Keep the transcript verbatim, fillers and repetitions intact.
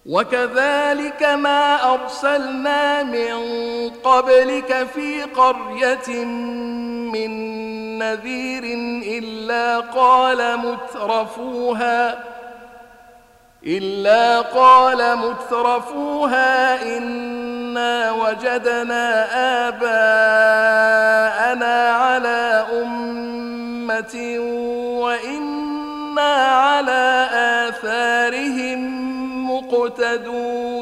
وكذلك ما أرسلنا من قبلك في قرية من نذير إلا قال مترفوها إلا قال مترفوها إنا وجدنا آباءنا على أمة وإنا على آثارهم مقتدون